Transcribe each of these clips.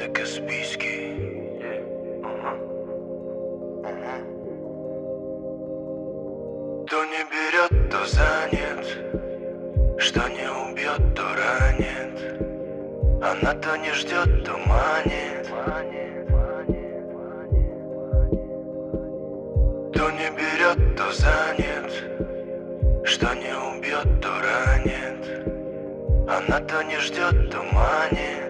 Это Каспийский. То не берет, то занят. Что не убьет, то ранит. Она то не ждет, то манит. То не берет, то занят. Что не убьет, то ранит. Она то не ждет, то манит.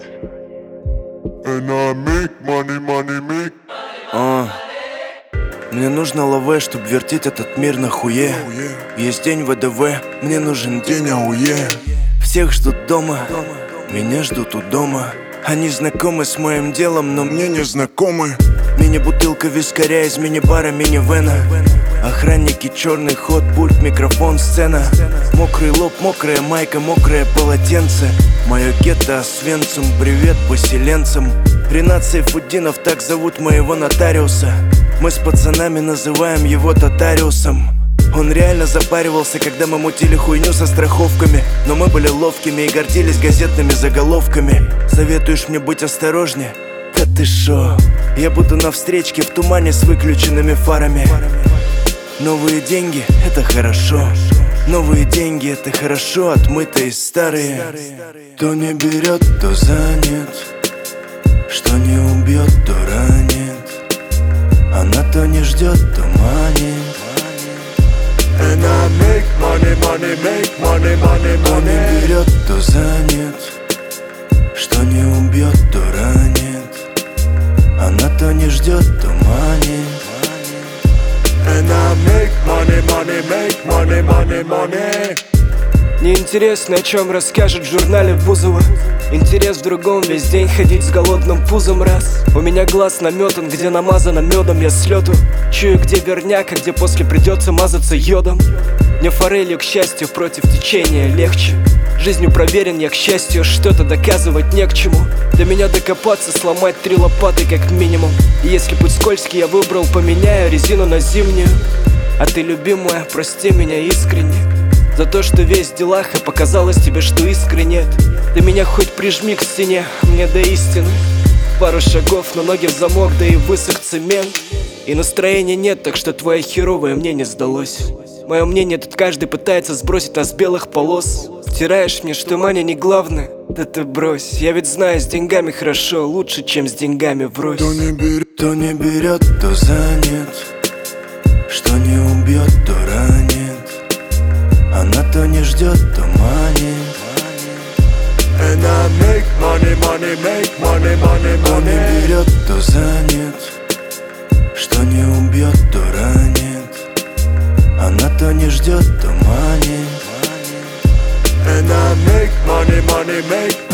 And I make money, money, make. Мне нужно лаве, чтоб вертеть этот мир на хуе. Есть день ВДВ, мне нужен день АУЕ. Всех ждут дома, меня ждут у дома. Они знакомы с моим делом, но мне не знакомы. Мини-бутылка вискаря из мини-бара, мини-вена. Охранники, черный ход, пульт, микрофон, сцена. Мокрый лоб, мокрая майка, мокрое полотенце. Мое гетто Освенцим, привет поселенцам. Ренат Сайфутдинов, так зовут моего нотариуса. Мы с пацанами называем его Татариусом. Он реально запаривался, когда мы мутили хуйню со страховками. Но мы были ловкими и гордились газетными заголовками. Советуешь мне быть осторожнее? Да ты шо? Я буду на встречке в тумане с выключенными фарами. Новые деньги — это хорошо. Новые деньги — это хорошо, отмытые старые. То не берет, то занят. Что не убьет, то ранит. Она то не ждет, то манит. And I make money, money, make money, money, То не money. берет, то занят. Что не убьет, то ранит. Она то не ждет, то манит. And I make money, money, make money, money, money. Неинтересно, о чем расскажет в журнале Бузова. Интерес в другом, весь день ходить с голодным пузом раз. У меня глаз наметан, где намазано медом я с лету. Чую, где верняк, а где после придется мазаться йодом. Мне форелью, к счастью, против течения легче. Жизнью проверен я, к счастью, что-то доказывать не к чему. До меня докопаться, сломать 3 лопаты как минимум. И если путь скользкий я выбрал, поменяю резину на зимнюю. А ты, любимая, прости меня искренне за то, что весь в делах, и показалось тебе, что искры нет. Ты меня хоть прижми к стене, мне до истины пару шагов, но ноги в замок, да и высох цемент. И настроения нет, так что твое херовое мне не сдалось. Мое мнение тут каждый пытается сбросить нас с белых полос. Втираешь мне, что Маня не главное. Да ты брось, я ведь знаю, с деньгами хорошо, лучше, чем с деньгами врозь. То не берет, то занят. Что не убьет, то ранит. Она то не ждет, то манит. And I make money, money, make money, money, То не money. берет, то занят. Что не убьет, то ранит. Она то не ждет, то манит. And I make money, money, make